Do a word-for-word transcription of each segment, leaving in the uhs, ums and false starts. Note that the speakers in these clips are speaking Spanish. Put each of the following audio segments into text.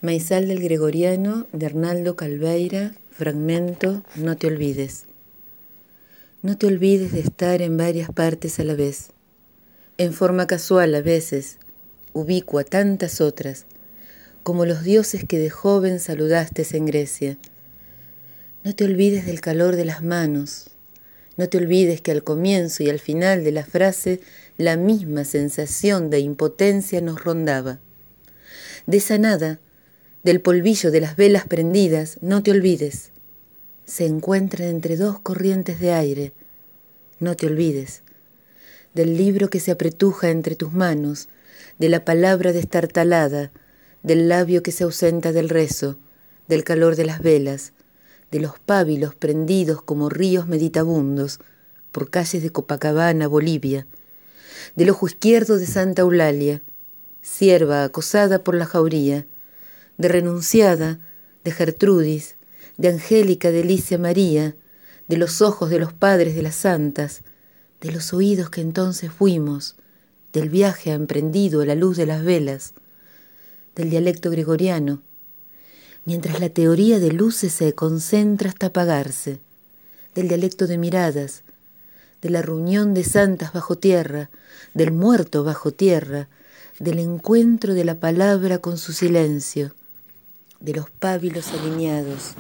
Maizal del Gregoriano de Arnaldo Calveira, fragmento No te olvides. No te olvides de estar en varias partes a la vez, en forma casual a veces, ubicua tantas otras, como los dioses que de joven saludaste en Grecia. No te olvides del calor de las manos, no te olvides que al comienzo y al final de la frase la misma sensación de impotencia nos rondaba. De esa nada, del polvillo de las velas prendidas, no te olvides. Se encuentran entre dos corrientes de aire, no te olvides. Del libro que se apretuja entre tus manos, de la palabra destartalada, del labio que se ausenta del rezo, del calor de las velas, de los pábilos prendidos como ríos meditabundos por calles de Copacabana, Bolivia, del ojo izquierdo de Santa Eulalia, sierva acosada por la jauría, de renunciada, de Gertrudis, de Angélica Delicia María, de los ojos de los padres de las santas, de los oídos que entonces fuimos, del viaje emprendido a la luz de las velas, del dialecto gregoriano, mientras la teoría de luces se concentra hasta apagarse, del dialecto de miradas, de la reunión de santas bajo tierra, del muerto bajo tierra, del encuentro de la palabra con su silencio, de los pábilos alineados,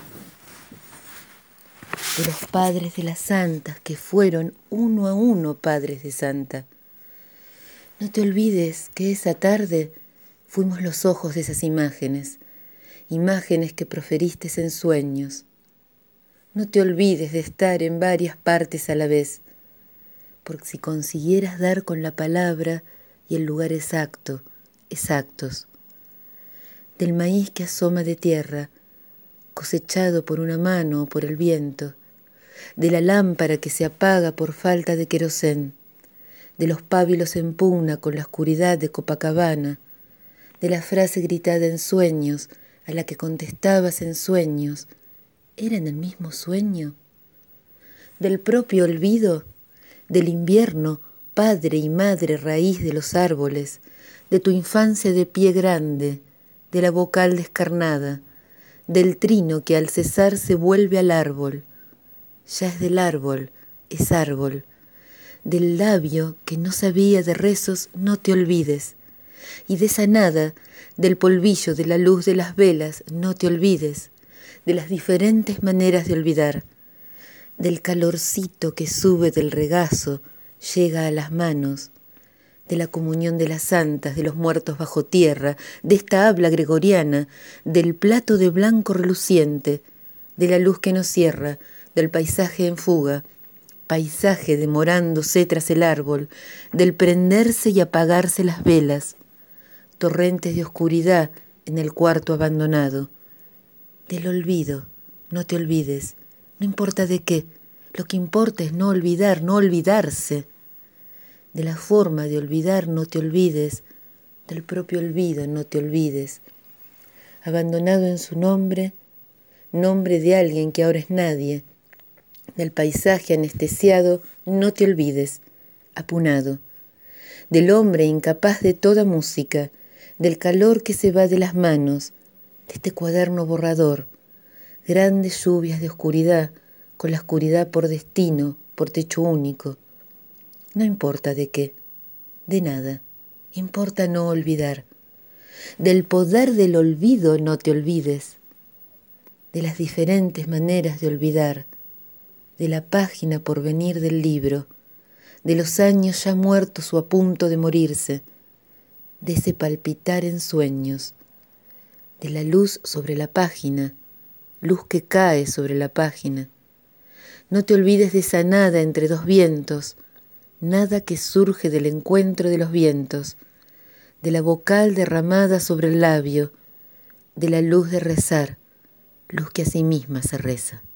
de los padres de las santas que fueron uno a uno padres de santa. No te olvides que esa tarde fuimos los ojos de esas imágenes, imágenes que proferiste en sueños. No te olvides de estar en varias partes a la vez, porque si consiguieras dar con la palabra y el lugar exacto, exactos, del maíz que asoma de tierra, cosechado por una mano o por el viento, de la lámpara que se apaga por falta de querosén, de los pábilos en pugna con la oscuridad de Copacabana, de la frase gritada en sueños a la que contestabas en sueños, ¿era en el mismo sueño? Del propio olvido, del invierno, padre y madre raíz de los árboles, de tu infancia de pie grande, de la vocal descarnada, del trino que al cesar se vuelve al árbol, ya es del árbol, es árbol, del labio que no sabía de rezos, no te olvides, y de esa nada, del polvillo de la luz de las velas, no te olvides, de las diferentes maneras de olvidar, del calorcito que sube del regazo, llega a las manos, de la comunión de las santas, de los muertos bajo tierra, de esta habla gregoriana, del plato de blanco reluciente, de la luz que nos cierra, del paisaje en fuga, paisaje demorándose tras el árbol, del prenderse y apagarse las velas, torrentes de oscuridad en el cuarto abandonado, del olvido, no te olvides, no importa de qué, lo que importa es no olvidar, no olvidarse, de la forma de olvidar no te olvides, del propio olvido no te olvides, abandonado en su nombre, nombre de alguien que ahora es nadie, del paisaje anestesiado no te olvides, apunado, del hombre incapaz de toda música, del calor que se va de las manos, de este cuaderno borrador, grandes lluvias de oscuridad, con la oscuridad por destino, por techo único. No importa de qué, de nada, importa no olvidar. Del poder del olvido no te olvides, de las diferentes maneras de olvidar, de la página por venir del libro, de los años ya muertos o a punto de morirse, de ese palpitar en sueños, de la luz sobre la página, luz que cae sobre la página. No te olvides de esa nada entre dos vientos, nada que surge del encuentro de los vientos, de la vocal derramada sobre el labio, de la luz de rezar, luz que a sí misma se reza.